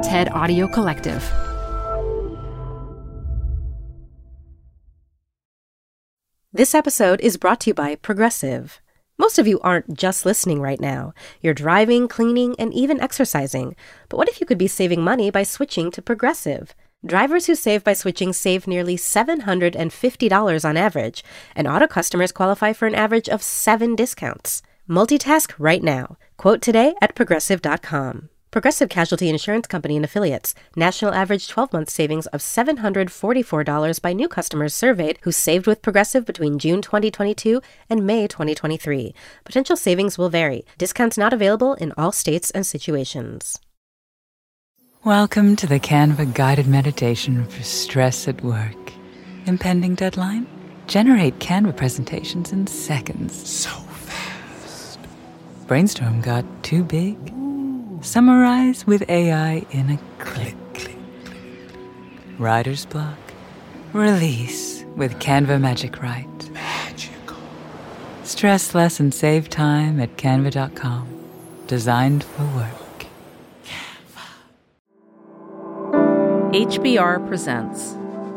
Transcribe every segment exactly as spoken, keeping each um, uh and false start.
TED Audio Collective. This episode is brought to you by Progressive. Most of you aren't just listening right now. You're driving, cleaning, and even exercising. But what if you could be saving money by switching to Progressive? Drivers who save by switching save nearly seven hundred fifty dollars on average, and auto customers qualify for an average of seven discounts. Multitask right now. Quote today at progressive dot com. Progressive Casualty Insurance Company and Affiliates. National average twelve-month savings of seven hundred forty-four dollars by new customers surveyed who saved with Progressive between June twenty twenty-two and May twenty twenty-three. Potential savings will vary. Discounts not available in all states and situations. Welcome to the Canva guided meditation for stress at work. Impending deadline? Generate Canva presentations in seconds. So fast. Brainstorm got too big? Summarize with A I in a click. Click, click. Writer's block? Release with Canva Magic Write. Magical. Stress less and save time at canva dot com. Designed for work. Canva. H B R presents.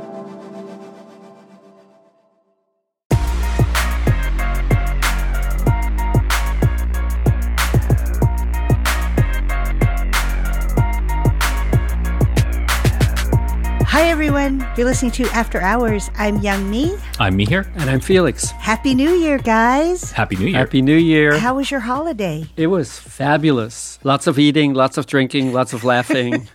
Hi, everyone. You're listening to After Hours. I'm Young Mi. I'm Mihir. And I'm Felix. Happy New Year, guys. Happy New Year. Happy New Year. How was your holiday? It was fabulous. Lots of eating, lots of drinking, lots of laughing.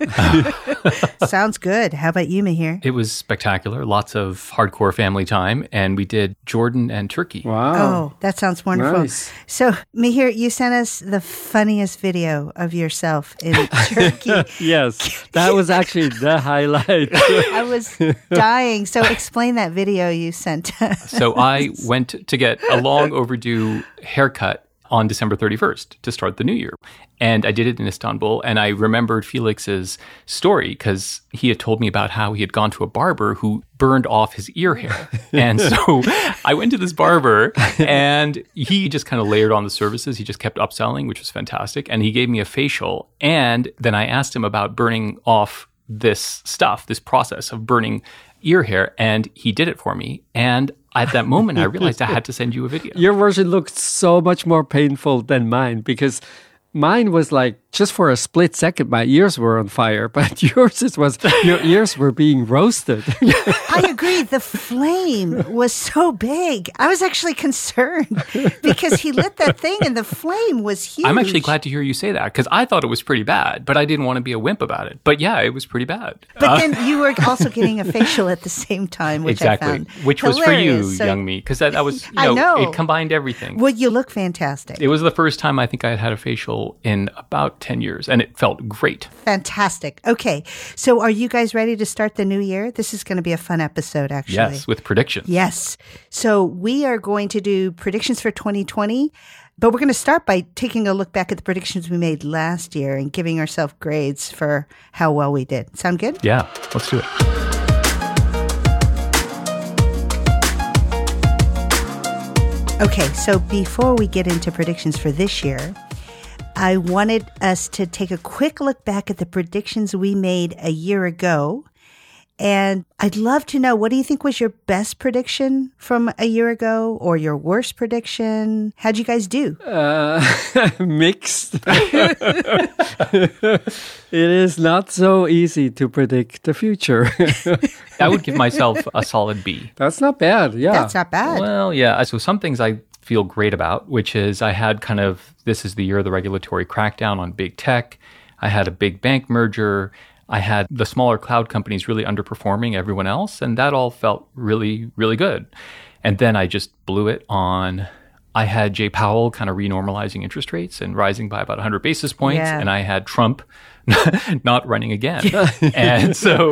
Sounds good. How about you, Mihir? It was spectacular. Lots of hardcore family time. And we did Jordan and Turkey. Wow. Oh, that sounds wonderful. Nice. So, Mihir, you sent us the funniest video of yourself in Turkey. Yes, that was actually the highlight. I was dying. So explain that video you sent us. So I went to get a long overdue haircut on December thirty-first to start the new year. And I did it in Istanbul. And I remembered Felix's story because he had told me about how he had gone to a barber who burned off his ear hair. And so I went to this barber and he just kind of layered on the services. He just kept upselling, which was fantastic. And he gave me a facial. And then I asked him about burning off this stuff, this process of burning ear hair, and he did it for me. And at that moment, I realized I had to send you a video. Your version looked so much more painful than mine because mine was like, just for a split second, my ears were on fire. But yours it was, your ears were being roasted. I agree. The flame was so big. I was actually concerned because he lit that thing and the flame was huge. I'm actually glad to hear you say that because I thought it was pretty bad, but I didn't want to be a wimp about it. But yeah, it was pretty bad. But Uh, then you were also getting a facial at the same time, which exactly. I found Which was hilarious. for you, So- Young Mi, because that, that was, you I know, know. it combined everything. Well, you look fantastic. It was the first time I think I had had a facial in about ten years, and it felt great. Fantastic. Okay. So are you guys ready to start the new year? This is going to be a fun episode, actually. Yes, with predictions. Yes. So we are going to do predictions for twenty twenty, but we're going to start by taking a look back at the predictions we made last year and giving ourselves grades for how well we did. Sound good? Yeah, let's do it. Okay. So before we get into predictions for this year, I wanted us to take a quick look back at the predictions we made a year ago. And I'd love to know, what do you think was your best prediction from a year ago or your worst prediction? How'd you guys do? Uh, mixed. It is not so easy to predict the future. I would give myself a solid B. That's not bad. Yeah. That's not bad. Well, yeah. So some things I feel great about, which is I had kind of, this is the year of the regulatory crackdown on big tech. I had a big bank merger. I had the smaller cloud companies really underperforming everyone else. And that all felt really, really good. And then I just blew it on, I had Jay Powell kind of renormalizing interest rates and rising by about one hundred basis points. Yeah. And I had Trump not running again. And so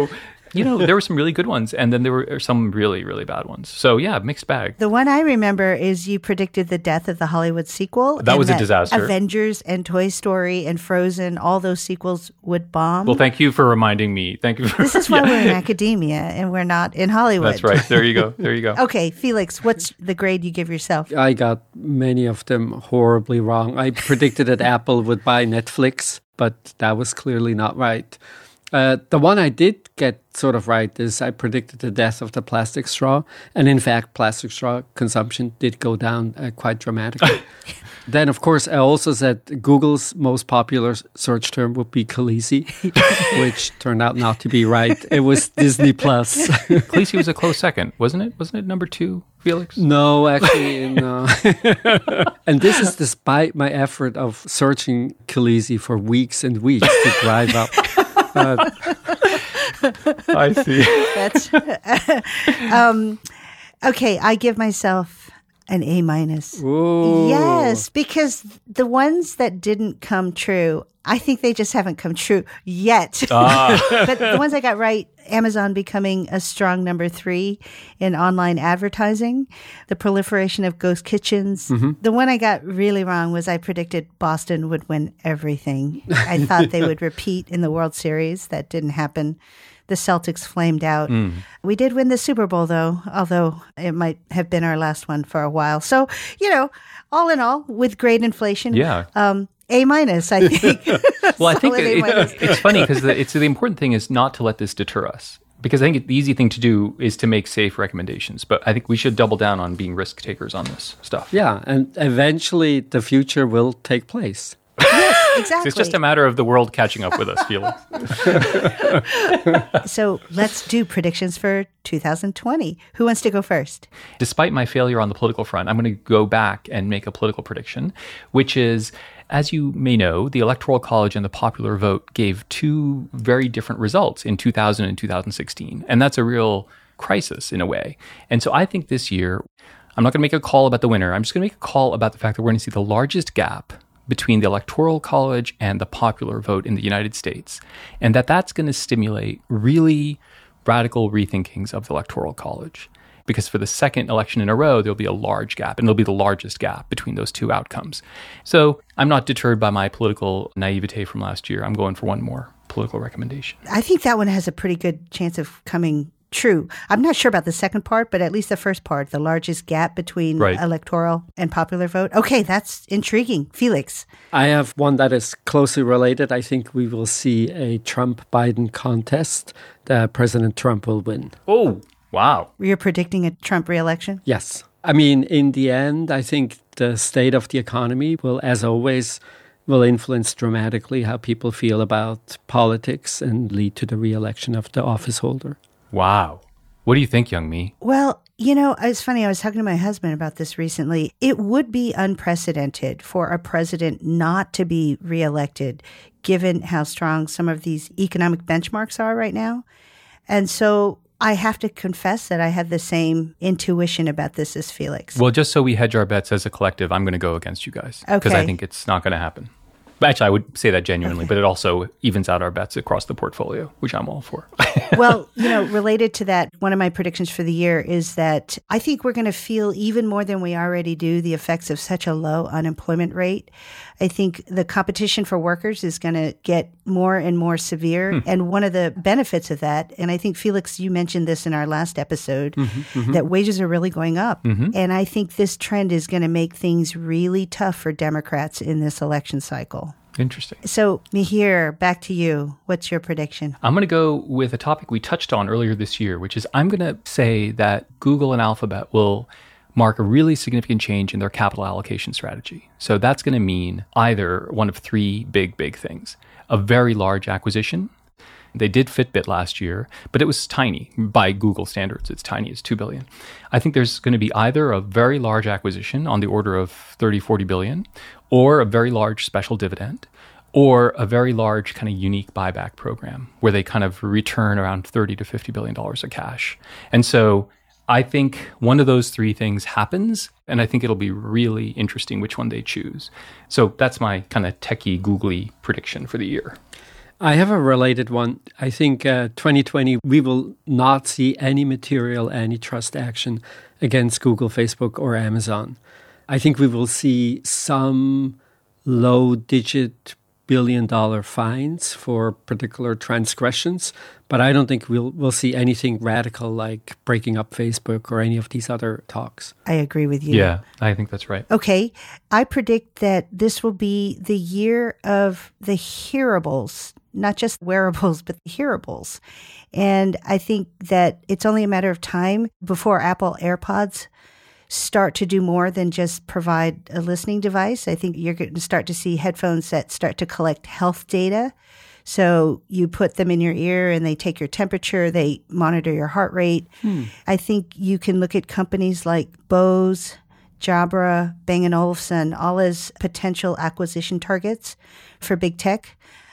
you know, there were some really good ones, and then there were some really, really bad ones. So yeah, mixed bag. The one I remember is you predicted the death of the Hollywood sequel. That was a that disaster. Avengers and Toy Story and Frozen, all those sequels would bomb. Well, thank you for reminding me. Thank you for This is why yeah. we're in academia and we're not in Hollywood. That's right. There you go. There you go. Okay, Felix, what's the grade you give yourself? I got many of them horribly wrong. I predicted that Apple would buy Netflix, but that was clearly not right. Uh, the one I did get sort of right is I predicted the death of the plastic straw. And in fact, plastic straw consumption did go down uh, quite dramatically. Then, of course, I also said Google's most popular search term would be Khaleesi, which turned out not to be right. It was Disney Plus. Khaleesi was a close second, wasn't it? Wasn't it number two, Felix? No, actually, no. And this is despite my effort of searching Khaleesi for weeks and weeks to drive up. Uh, I see. That's um, okay. I give myself an A minus. Ooh. Yes, because the ones that didn't come true, I think they just haven't come true yet. Ah. But the ones I got right, Amazon becoming a strong number three in online advertising, the proliferation of ghost kitchens. Mm-hmm. The one I got really wrong was I predicted Boston would win everything. I thought they would repeat in the World Series. That didn't happen. The Celtics flamed out. Mm. We did win the Super Bowl, though, although it might have been our last one for a while. So, you know, all in all, with grade inflation, yeah. um, A minus, I think. Well, I think it, it, it's funny because the, it's the important thing is not to let this deter us. Because I think the easy thing to do is to make safe recommendations. But I think we should double down on being risk takers on this stuff. Yeah, and eventually the future will take place. Yes, exactly. It's just a matter of the world catching up with us, Felix. So let's do predictions for two thousand twenty. Who wants to go first? Despite my failure on the political front, I'm going to go back and make a political prediction, which is, as you may know, the Electoral College and the popular vote gave two very different results in two thousand and two thousand sixteen. And that's a real crisis in a way. And so I think this year, I'm not going to make a call about the winner. I'm just going to make a call about the fact that we're going to see the largest gap between the Electoral College and the popular vote in the United States, and that that's going to stimulate really radical rethinkings of the Electoral College. Because for the second election in a row, there'll be a large gap, and it'll be the largest gap between those two outcomes. So I'm not deterred by my political naivete from last year. I'm going for one more political recommendation. I think that one has a pretty good chance of coming true. I'm not sure about the second part, but at least the first part, the largest gap between right. electoral and popular vote. Okay, that's intriguing. Felix. I have one that is closely related. I think we will see a Trump-Biden contest that President Trump will win. Oh, wow. You're predicting a Trump re-election? Yes. I mean, in the end, I think the state of the economy will, as always, will influence dramatically how people feel about politics and lead to the re-election of the office holder. Wow. What do you think, Young Mi? Well, you know, it's funny. I was talking to my husband about this recently. It would be unprecedented for a president not to be reelected, given how strong some of these economic benchmarks are right now. And so I have to confess that I had the same intuition about this as Felix. Well, just so we hedge our bets as a collective, I'm going to go against you guys. Because Okay. I think it's not going to happen. But actually, I would say that genuinely, okay. But it also evens out our bets across the portfolio, which I'm all for. Well, you know, related to that, one of my predictions for the year is that I think we're going to feel even more than we already do the effects of such a low unemployment rate. I think the competition for workers is going to get more and more severe. Hmm. And one of the benefits of that, and I think, Felix, you mentioned this in our last episode, mm-hmm, mm-hmm. that wages are really going up. Mm-hmm. And I think this trend is going to make things really tough for Democrats in this election cycle. Interesting. So, Mihir, back to you. What's your prediction? I'm going to go with a topic we touched on earlier this year, which is I'm going to say that Google and Alphabet will mark a really significant change in their capital allocation strategy. So that's going to mean either one of three big, big things. A very large acquisition. They did Fitbit last year, but it was tiny. By Google standards, it's tiny. It's two billion dollars. I think there's going to be either a very large acquisition on the order of thirty, forty billion dollars, or a very large special dividend, or a very large kind of unique buyback program where they kind of return around thirty to fifty billion dollars of cash. And so I think one of those three things happens, and I think it'll be really interesting which one they choose. So that's my kind of techie, googly prediction for the year. I have a related one. I think uh, twenty twenty, we will not see any material antitrust action against Google, Facebook, or Amazon. I think we will see some low-digit billion-dollar fines for particular transgressions, but I don't think we'll we'll see anything radical like breaking up Facebook or any of these other talks. I agree with you. Yeah, I think that's right. Okay, I predict that this will be the year of the hearables, not just wearables, but the hearables. And I think that it's only a matter of time before Apple AirPods start to do more than just provide a listening device. I think you're going to start to see headphones that start to collect health data. So you put them in your ear and they take your temperature, they monitor your heart rate. Hmm. I think you can look at companies like Bose, Jabra, Bang and Olufsen, all as potential acquisition targets for big tech,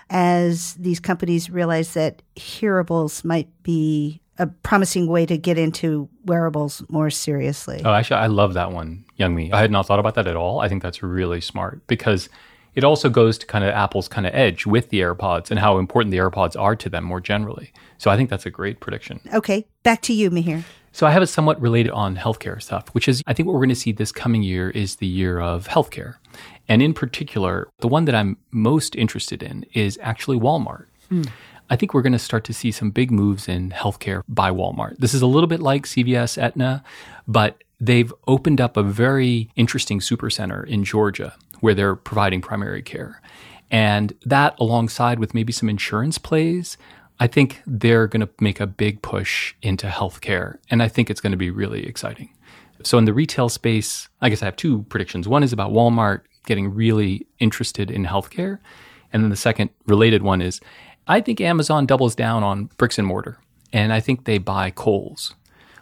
as these companies realize that hearables might be a promising way to get into wearables more seriously. Oh, actually, I love that one, Youngmi. I had not thought about that at all. I think that's really smart because it also goes to kind of Apple's kind of edge with the AirPods and how important the AirPods are to them more generally. So I think that's a great prediction. Okay, back to you, Mihir. So I have a somewhat related on healthcare stuff, which is I think what we're going to see this coming year is the year of healthcare. And in particular, the one that I'm most interested in is actually Walmart. Hmm. I think we're going to start to see some big moves in healthcare by Walmart. This is a little bit like C V S, Aetna, but they've opened up a very interesting supercenter in Georgia where they're providing primary care. And that alongside with maybe some insurance plays, I think they're going to make a big push into healthcare. And I think it's going to be really exciting. So in the retail space, I guess I have two predictions. One is about Walmart getting really interested in healthcare. And then the second related one is I think Amazon doubles down on bricks and mortar, and I think they buy Kohl's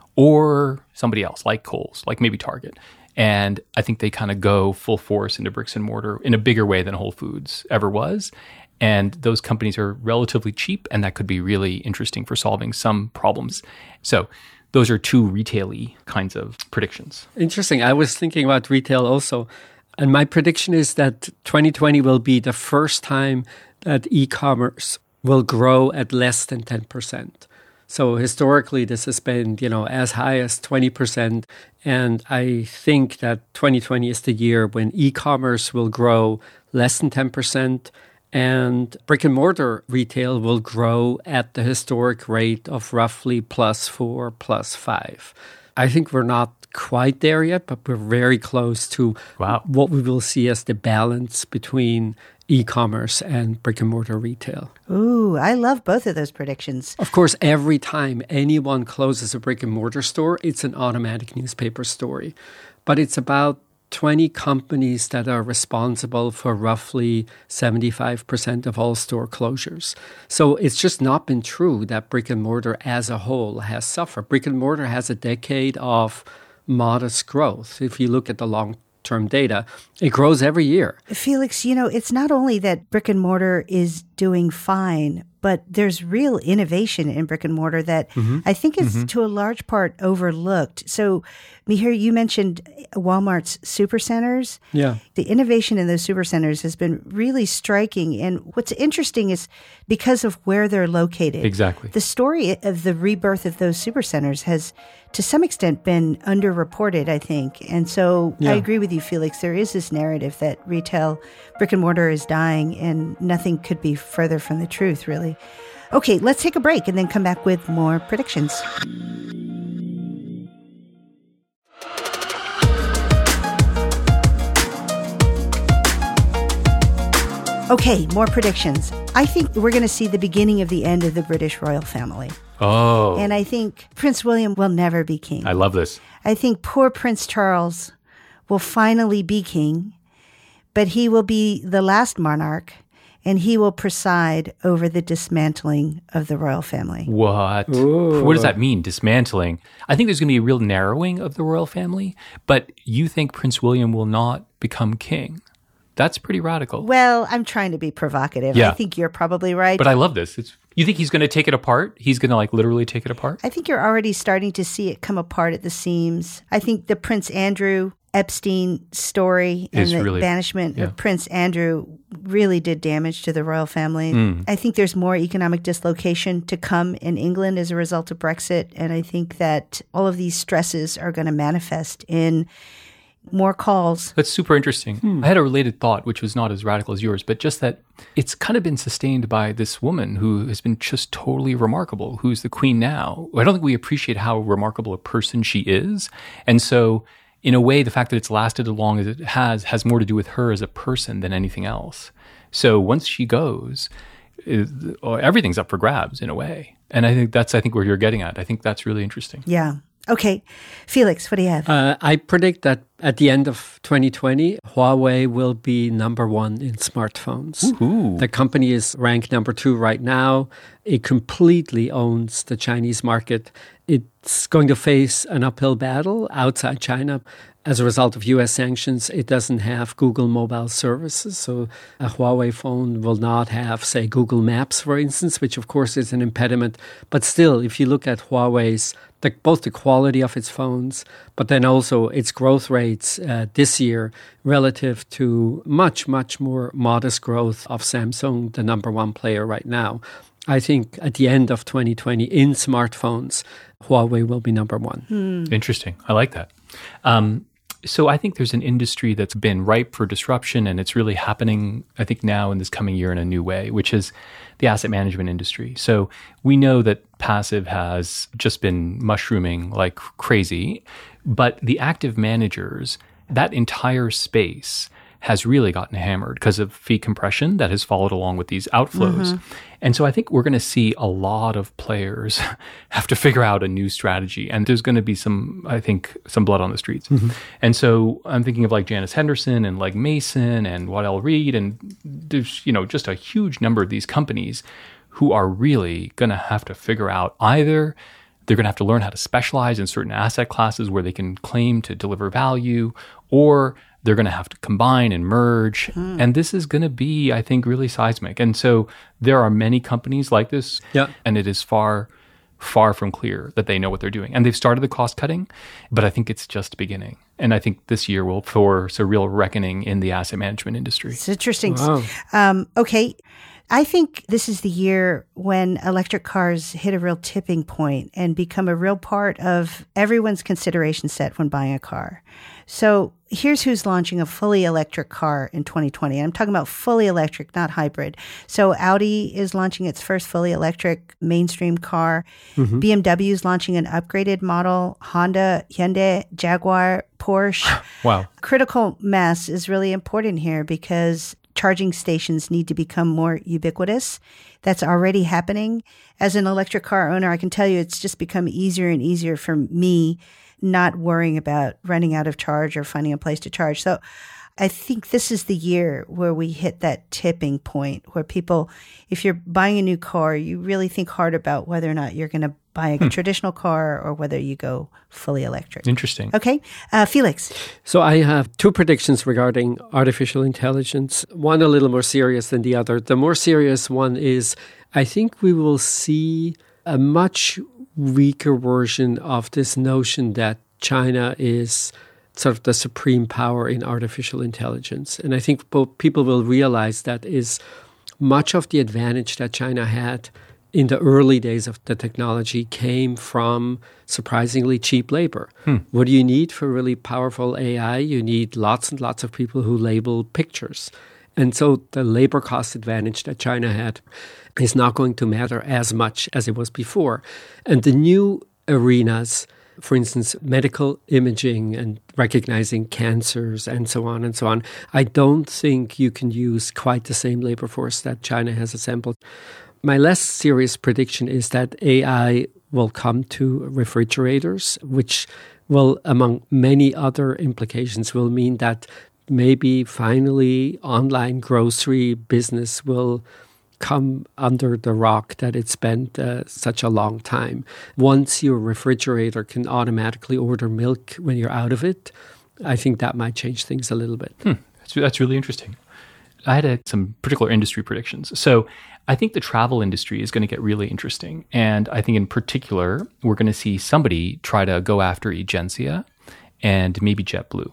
or somebody else like Kohl's, like maybe Target. And I think they kind of go full force into bricks and mortar in a bigger way than Whole Foods ever was. And those companies are relatively cheap, and that could be really interesting for solving some problems. So those are two retail-y kinds of predictions. Interesting. I was thinking about retail also. And my prediction is that twenty twenty will be the first time that e-commerce will grow at less than ten percent. So historically, this has been, you know, as high as twenty percent. And I think that twenty twenty is the year when e-commerce will grow less than ten percent and brick and mortar retail will grow at the historic rate of roughly plus four, plus five. I think we're not quite there yet, but we're very close to wow. what we will see as the balance between e-commerce and brick and mortar retail. Ooh, I love both of those predictions. Of course, every time anyone closes a brick and mortar store, it's an automatic newspaper story. But it's about twenty companies that are responsible for roughly seventy-five percent of all store closures. So it's just not been true that brick and mortar as a whole has suffered. Brick and mortar has a decade of modest growth. If you look at the long term data, it grows every year. Felix, you know, it's not only that brick and mortar is doing fine, but there's real innovation in brick and mortar that mm-hmm. I think is mm-hmm. to a large part overlooked. So, Mihir, you mentioned Walmart's supercenters. Yeah. The innovation in those supercenters has been really striking. And what's interesting is because of where they're located. Exactly. The story of the rebirth of those supercenters has, to some extent, been underreported, I think. And so yeah. I agree with you, Felix. There is this narrative that retail, brick and mortar is dying, and nothing could be further from the truth, really. Okay, let's take a break and then come back with more predictions. Okay, more predictions. I think we're going to see the beginning of the end of the British royal family. Oh. And I think Prince William will never be king. I love this. I think poor Prince Charles will finally be king, but he will be the last monarch, and he will preside over the dismantling of the royal family. What? Ooh. What does that mean, dismantling? I think there's going to be a real narrowing of the royal family, but you think Prince William will not become king? That's pretty radical. Well, I'm trying to be provocative. Yeah. I think you're probably right. But I love this. It's, you think he's going to take it apart? He's going to like literally take it apart? I think you're already starting to see it come apart at the seams. I think the Prince Andrew Epstein story and Is the really- banishment yeah. of Prince Andrew really did damage to the royal family. Mm. I think there's more economic dislocation to come in England as a result of Brexit. And I think that all of these stresses are going to manifest in more calls. That's super interesting. I had a related thought, which was not as radical as yours, but just that it's kind of been sustained by this woman who has been just totally remarkable, who's the queen now. I don't think we appreciate how remarkable a person she is. And so, in a way, the fact that it's lasted as long as it has, has more to do with her as a person than anything else. So once she goes, it, everything's up for grabs in a way. And I think that's, I think, where you're getting at. I think that's really interesting. Yeah. Okay. Felix, what do you have? Uh, I predict that at the end of twenty twenty, Huawei will be number one in smartphones. Ooh. The company is ranked number two right now. It completely owns the Chinese market. It's going to face an uphill battle outside China. As a result of U S sanctions, it doesn't have Google mobile services. So a Huawei phone will not have, say, Google Maps, for instance, which of course is an impediment. But still, if you look at Huawei's, the, both the quality of its phones, but then also its growth rates uh, this year relative to much, much more modest growth of Samsung, the number one player right now. I think at the end of twenty twenty, in smartphones, Huawei will be number one. Hmm. Interesting. I like that. Um, so I think there's an industry that's been ripe for disruption, and it's really happening, I think, now in this coming year in a new way, which is the asset management industry. So we know that passive has just been mushrooming like crazy, but the active managers, that entire space has really gotten hammered because of fee compression that has followed along with these outflows. Mm-hmm. And so I think we're going to see a lot of players have to figure out a new strategy. And there's going to be some, I think, some blood on the streets. Mm-hmm. And so I'm thinking of like Janus Henderson and like Mason and Waddell Reed. And there's, you know, just a huge number of these companies who are really going to have to figure out either they're going to have to learn how to specialize in certain asset classes where they can claim to deliver value, or they're going to have to combine and merge. Hmm. And this is going to be, I think, really seismic. And so there are many companies like this, yeah. and it is far, far from clear that they know what they're doing. And they've started the cost cutting, but I think it's just beginning. And I think this year will force a real reckoning in the asset management industry. It's interesting. Wow. Um, okay. I think this is the year when electric cars hit a real tipping point and become a real part of everyone's consideration set when buying a car. So here's who's launching a fully electric car in twenty twenty. I'm talking about fully electric, not hybrid. So Audi is launching its first fully electric mainstream car. Mm-hmm. B M W is launching an upgraded model. Honda, Hyundai, Jaguar, Porsche. Wow. Critical mass is really important here because charging stations need to become more ubiquitous. That's already happening. As an electric car owner, I can tell you it's just become easier and easier for me not worrying about running out of charge or finding a place to charge. So I think this is the year where we hit that tipping point where people, if you're buying a new car, you really think hard about whether or not you're going to buy a hmm. traditional car or whether you go fully electric. Interesting. Okay. Uh, Felix. So I have two predictions regarding artificial intelligence, one a little more serious than the other. The more serious one is I think we will see a much weaker version of this notion that China is sort of the supreme power in artificial intelligence. And I think people will realize that is much of the advantage that China had in the early days of the technology came from surprisingly cheap labor. Hmm. What do you need for really powerful A I? You need lots and lots of people who label pictures. And so the labor cost advantage that China had is not going to matter as much as it was before. And the new arenas, for instance, medical imaging and recognizing cancers and so on and so on, I don't think you can use quite the same labor force that China has assembled. My less serious prediction is that A I will come to refrigerators, which will, among many other implications, will mean that maybe finally online grocery business will come under the rock that it spent uh, such a long time. Once your refrigerator can automatically order milk when you're out of it, I think that might change things a little bit. Hmm. That's, that's really interesting. I had a, some particular industry predictions. So I think the travel industry is going to get really interesting. And I think in particular, we're going to see somebody try to go after Egencia and maybe JetBlue.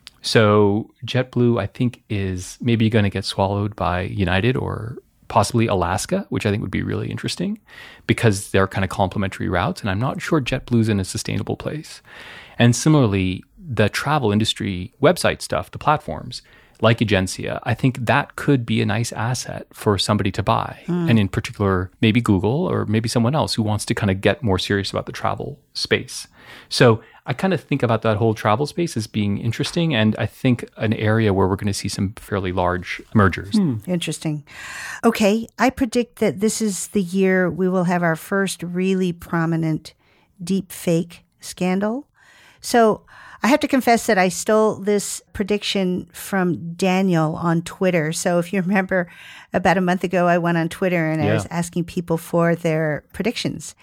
So JetBlue, I think, is maybe going to get swallowed by United or possibly Alaska, which I think would be really interesting because they're kind of complementary routes. And I'm not sure JetBlue's in a sustainable place. And similarly, the travel industry website stuff, the platforms, like Egencia, I think that could be a nice asset for somebody to buy. Mm. And in particular, maybe Google or maybe someone else who wants to kind of get more serious about the travel space. So I kind of think about that whole travel space as being interesting. And I think an area where we're going to see some fairly large mergers. Hmm. Interesting. Okay. I predict that this is the year we will have our first really prominent deep fake scandal. So I have to confess that I stole this prediction from Daniel on Twitter. So if you remember, about a month ago, I went on Twitter and yeah. I was asking people for their predictions.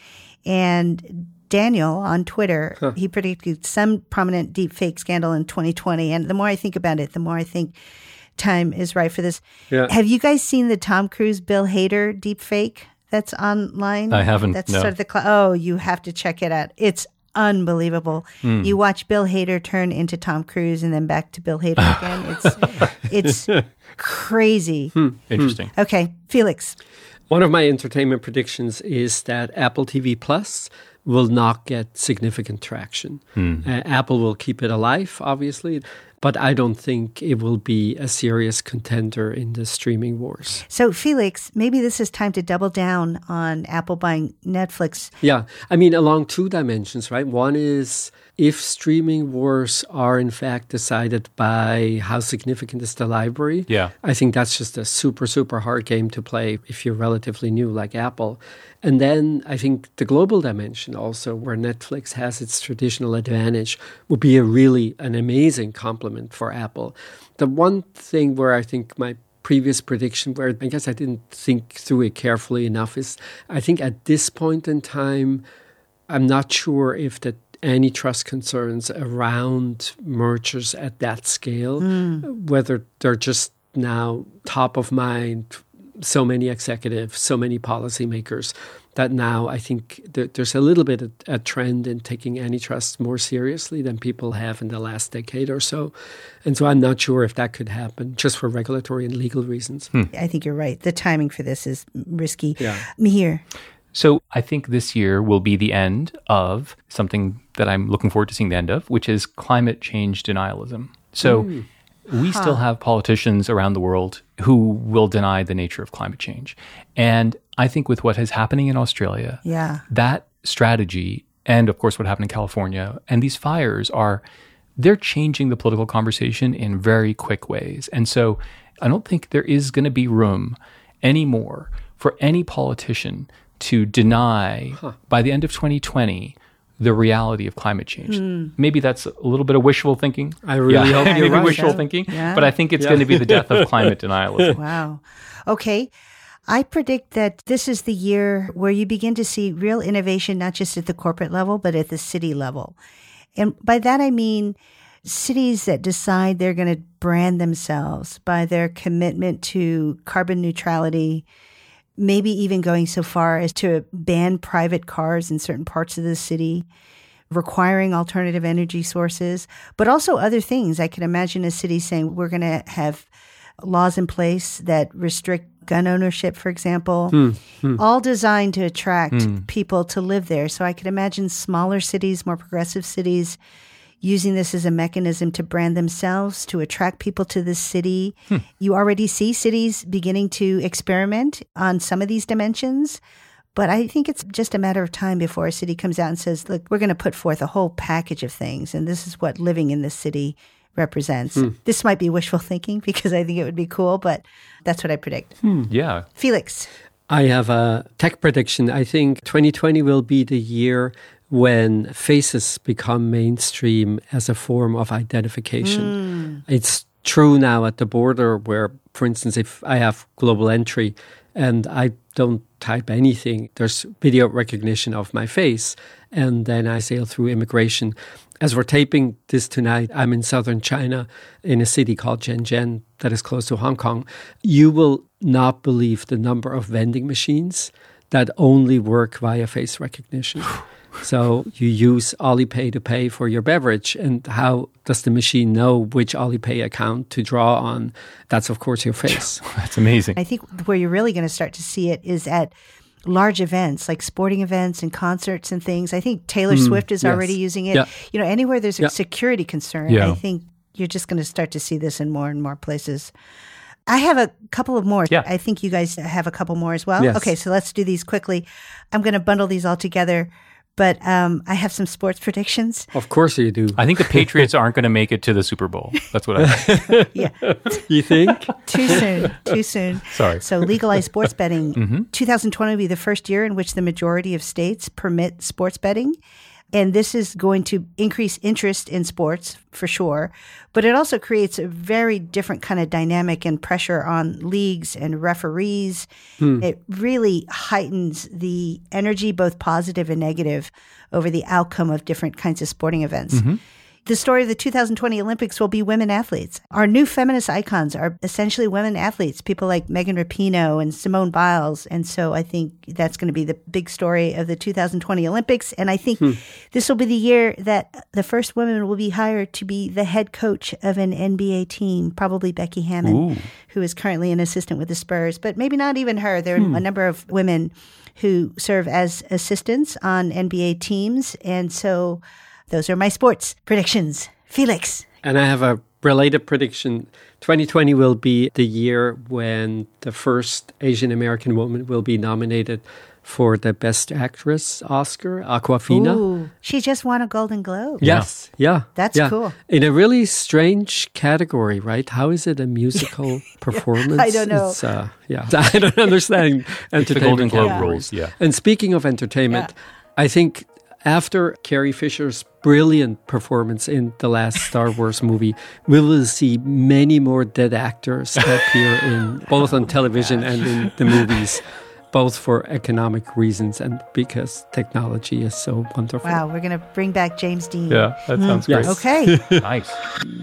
And Daniel on Twitter, huh. he predicted some prominent deepfake scandal in twenty twenty. And the more I think about it, the more I think time is right for this. Yeah. Have you guys seen the Tom Cruise, Bill Hader deepfake that's online? I haven't, That's no. sort of the cl- oh, you have to check it out. It's unbelievable. Mm. You watch Bill Hader turn into Tom Cruise and then back to Bill Hader again. It's it's crazy. Hmm. Interesting. Okay, Felix. One of my entertainment predictions is that Apple T V Plus will not get significant traction. Mm. Uh, Apple will keep it alive, obviously, but I don't think it will be a serious contender in the streaming wars. So, Felix, maybe this is time to double down on Apple buying Netflix. Yeah. I mean, along two dimensions, right? One is if streaming wars are in fact decided by how significant is the library. Yeah. I think that's just a super, super hard game to play if you're relatively new like Apple. And then I think the global dimension also, where Netflix has its traditional advantage, would be a really an amazing complement for Apple. The one thing where I think my previous prediction, where I guess I didn't think through it carefully enough, is I think at this point in time, I'm not sure if the antitrust concerns around mergers at that scale, mm. whether they're just now top of mind, so many executives, so many policymakers, that now I think that there's a little bit of a trend in taking antitrust more seriously than people have in the last decade or so. And so I'm not sure if that could happen just for regulatory and legal reasons. Hmm. I think you're right. The timing for this is risky. Yeah. Mihir. So I think this year will be the end of something that I'm looking forward to seeing the end of, which is climate change denialism. So mm. we huh. still have politicians around the world who will deny the nature of climate change. And I think with what is happening in Australia, yeah. that strategy, and of course what happened in California, and these fires are, they're changing the political conversation in very quick ways. And so I don't think there is going to be room anymore for any politician to deny huh. by the end of twenty twenty the reality of climate change. Mm. Maybe that's a little bit of wishful thinking. I really yeah. hope you're Maybe right. wishful yeah. thinking, yeah. but I think it's yeah. going to be the death of climate denialism. Wow. Okay. I predict that this is the year where you begin to see real innovation, not just at the corporate level, but at the city level. And by that, I mean cities that decide they're going to brand themselves by their commitment to carbon neutrality, maybe even going so far as to ban private cars in certain parts of the city, requiring alternative energy sources, but also other things. I can imagine a city saying, we're going to have laws in place that restrict gun ownership, for example, mm, mm. all designed to attract mm. people to live there. So I could imagine smaller cities, more progressive cities, using this as a mechanism to brand themselves, to attract people to the city. Hmm. You already see cities beginning to experiment on some of these dimensions, but I think it's just a matter of time before a city comes out and says, look, we're going to put forth a whole package of things, and this is what living in this city represents. Hmm. This might be wishful thinking because I think it would be cool, but that's what I predict. Hmm. Yeah. Felix. I have a tech prediction. I think twenty twenty will be the year when faces become mainstream as a form of identification. Mm. It's true now at the border where, for instance, if I have global entry and I don't type anything, there's video recognition of my face, and then I sail through immigration. As we're taping this tonight, I'm in southern China in a city called Shenzhen that is close to Hong Kong. You will not believe the number of vending machines that only work via face recognition. So you use Alipay to pay for your beverage. And how does the machine know which Alipay account to draw on? That's, of course, your face. That's amazing. I think where you're really going to start to see it is at large events like sporting events and concerts and things. I think Taylor mm, Swift is yes. already using it. Yeah. You know, anywhere there's a yeah. security concern, yeah. I think you're just going to start to see this in more and more places. I have a couple of more. Yeah. I think you guys have a couple more as well. Yes. Okay, so let's do these quickly. I'm going to bundle these all together. But um, I have some sports predictions. Of course you do. I think the Patriots aren't going to make it to the Super Bowl. That's what I think. Yeah. You think? Too soon. Too soon. Sorry. So legalize sports betting. Mm-hmm. twenty twenty will be the first year in which the majority of states permit sports betting. And this is going to increase interest in sports for sure. But it also creates a very different kind of dynamic and pressure on leagues and referees. Hmm. It really heightens the energy, both positive and negative, over the outcome of different kinds of sporting events. Mm-hmm. The story of the two thousand twenty Olympics will be women athletes. Our new feminist icons are essentially women athletes, people like Megan Rapinoe and Simone Biles. And so I think that's going to be the big story of the two thousand twenty Olympics. And I think hmm. this will be the year that the first woman will be hired to be the head coach of an N B A team, probably Becky Hammon, Ooh. who is currently an assistant with the Spurs. But maybe not even her. There are hmm. a number of women who serve as assistants on N B A teams. And so those are my sports predictions. Felix. And I have a related prediction. twenty twenty will be the year when the first Asian American woman will be nominated for the Best Actress Oscar, Awkwafina. Ooh, she just won a Golden Globe. Yes, yeah. That's yeah. cool. In a really strange category, right? How is it a musical performance? I don't know. It's, uh, yeah, I don't understand entertainment. The Golden Globe yeah. rules, yeah. And speaking of entertainment, yeah. I think after Carrie Fisher's brilliant performance in the last Star Wars movie, we will see many more dead actors appear in both on television and in the movies, both for economic reasons and because technology is so wonderful. Wow, we're going to bring back James Dean. Yeah, that sounds mm. great. Yes. Okay. Nice.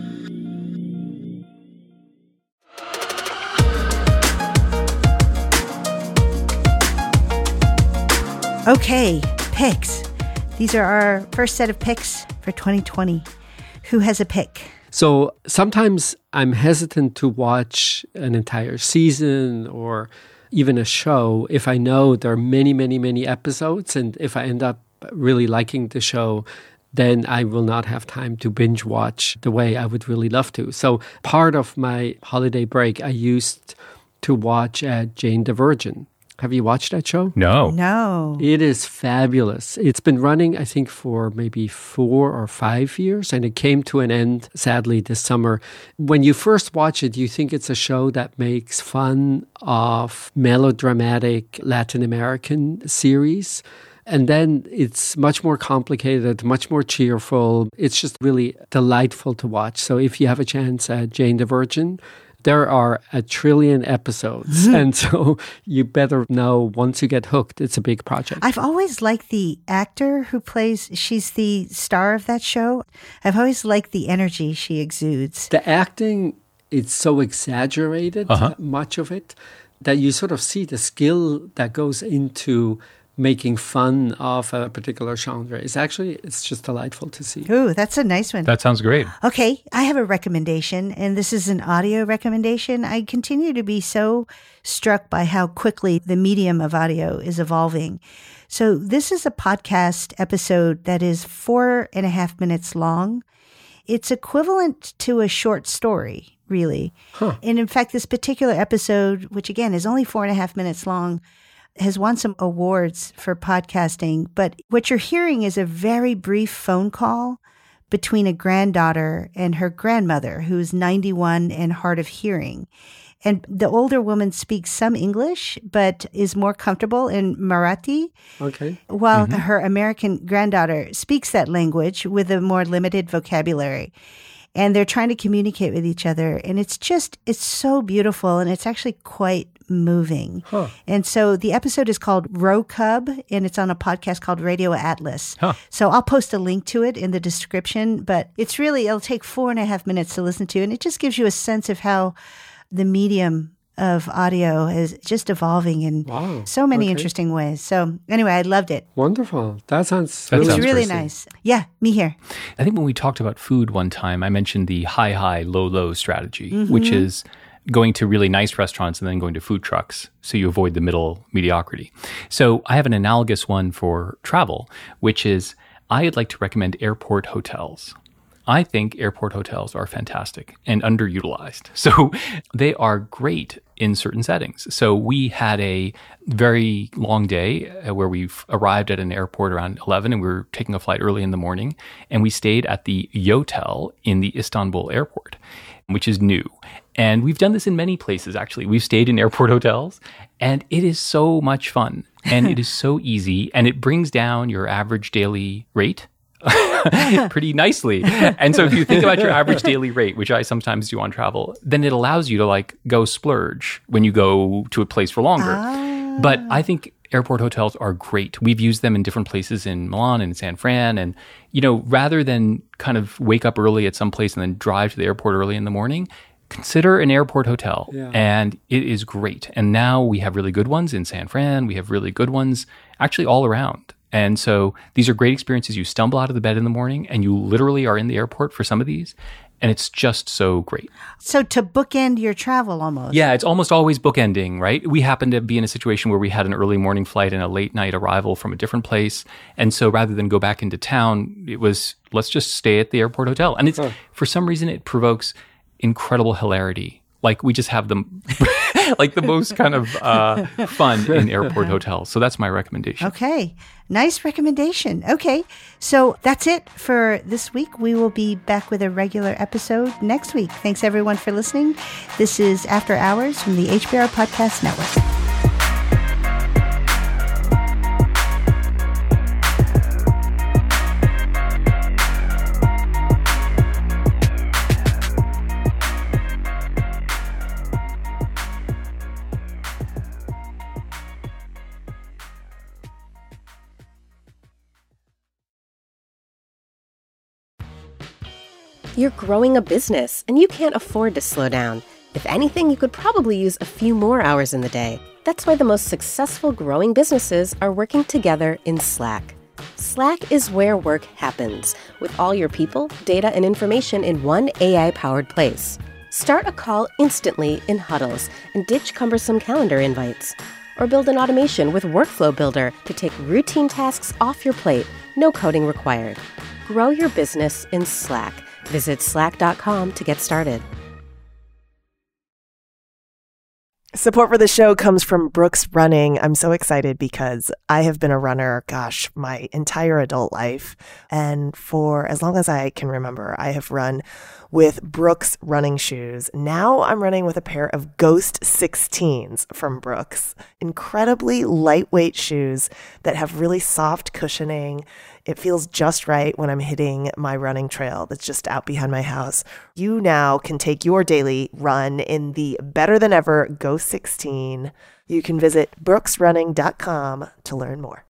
Okay, picks. These are our first set of picks for twenty twenty. Who has a pick? So sometimes I'm hesitant to watch an entire season or even a show if I know there are many, many, many episodes. And if I end up really liking the show, then I will not have time to binge watch the way I would really love to. So part of my holiday break, I used to watch uh, Jane the Virgin. Have you watched that show? No. No. It is fabulous. It's been running, I think, for maybe four or five years, and it came to an end, sadly, this summer. When you first watch it, you think it's a show that makes fun of melodramatic Latin American series. And then it's much more complicated, much more cheerful. It's just really delightful to watch. So if you have a chance at Jane the Virgin, there are a trillion episodes. And so you better know once you get hooked, it's a big project. I've always liked the actor who plays, she's the star of that show. I've always liked the energy she exudes. The acting, it's so exaggerated, uh-huh. much of it, that you sort of see the skill that goes into making fun of a particular genre. It's actually, it's just delightful to see. Ooh, that's a nice one. That sounds great. Okay, I have a recommendation, and this is an audio recommendation. I continue to be so struck by how quickly the medium of audio is evolving. So this is a podcast episode that is four and a half minutes long. It's equivalent to a short story, really. Huh. And in fact, this particular episode, which again is only four and a half minutes long, has won some awards for podcasting. But what you're hearing is a very brief phone call between a granddaughter and her grandmother, who's ninety-one and hard of hearing. And the older woman speaks some English, but is more comfortable in Marathi. Okay. While Mm-hmm. her American granddaughter speaks that language with a more limited vocabulary. And they're trying to communicate with each other. And it's just, it's so beautiful. And it's actually quite moving. Huh. And so the episode is called Row Cub, and it's on a podcast called Radio Atlas. Huh. So I'll post a link to it in the description, but it's really, it'll take four and a half minutes to listen to, and it just gives you a sense of how the medium of audio is just evolving in Wow. so many Okay. interesting ways. So anyway, I loved it. Wonderful. That sounds That It's sounds really interesting. nice. Yeah, me here. I think when we talked about food one time, I mentioned the high, high, low, low strategy, which is going to really nice restaurants and then going to food trucks so you avoid the middle mediocrity. So I have an analogous one for travel, which is I'd like to recommend airport hotels. I think airport hotels are fantastic and underutilized. So they are great in certain settings. So we had a very long day uh, where we arrived at an airport around eleven and we were taking a flight early in the morning. And we stayed at the Yotel in the Istanbul airport, which is new. And we've done this in many places, actually. We've stayed in airport hotels and it is so much fun and it is so easy and it brings down your average daily rate pretty nicely. And so if you think about your average daily rate, which I sometimes do on travel, then it allows you to like go splurge when you go to a place for longer. Ah. But I think airport hotels are great. We've used them in different places in Milan and San Fran. And, you know, rather than kind of wake up early at some place and then drive to the airport early in the morning, consider an airport hotel. Yeah. And it is great. And now we have really good ones in San Fran. We have really good ones actually all around. And so these are great experiences. You stumble out of the bed in the morning and you literally are in the airport for some of these. And it's just so great. So to bookend your travel almost. Yeah, it's almost always bookending, right? We happen to be in a situation where we had an early morning flight and a late night arrival from a different place. And so rather than go back into town, it was, let's just stay at the airport hotel. And it's, for some reason, it provokes incredible hilarity. Like we just have them like the most kind of uh, fun in airport hotels. So that's my recommendation. Okay. Nice recommendation. Okay. So that's it for this week. We will be back with a regular episode next week. Thanks everyone for listening. This is After Hours from the H B R Podcast Network. You're growing a business, and you can't afford to slow down. If anything, you could probably use a few more hours in the day. That's why the most successful growing businesses are working together in Slack. Slack is where work happens, with all your people, data, and information in one A I-powered place. Start a call instantly in huddles and ditch cumbersome calendar invites. Or build an automation with Workflow Builder to take routine tasks off your plate, no coding required. Grow your business in Slack. Visit slack dot com to get started. Support for the show comes from Brooks Running. I'm so excited because I have been a runner, gosh, my entire adult life. And for as long as I can remember, I have run with Brooks running shoes. Now I'm running with a pair of Ghost sixteens from Brooks. Incredibly lightweight shoes that have really soft cushioning. It feels just right when I'm hitting my running trail that's just out behind my house. You now can take your daily run in the better than ever Ghost sixteen. You can visit brooks running dot com to learn more.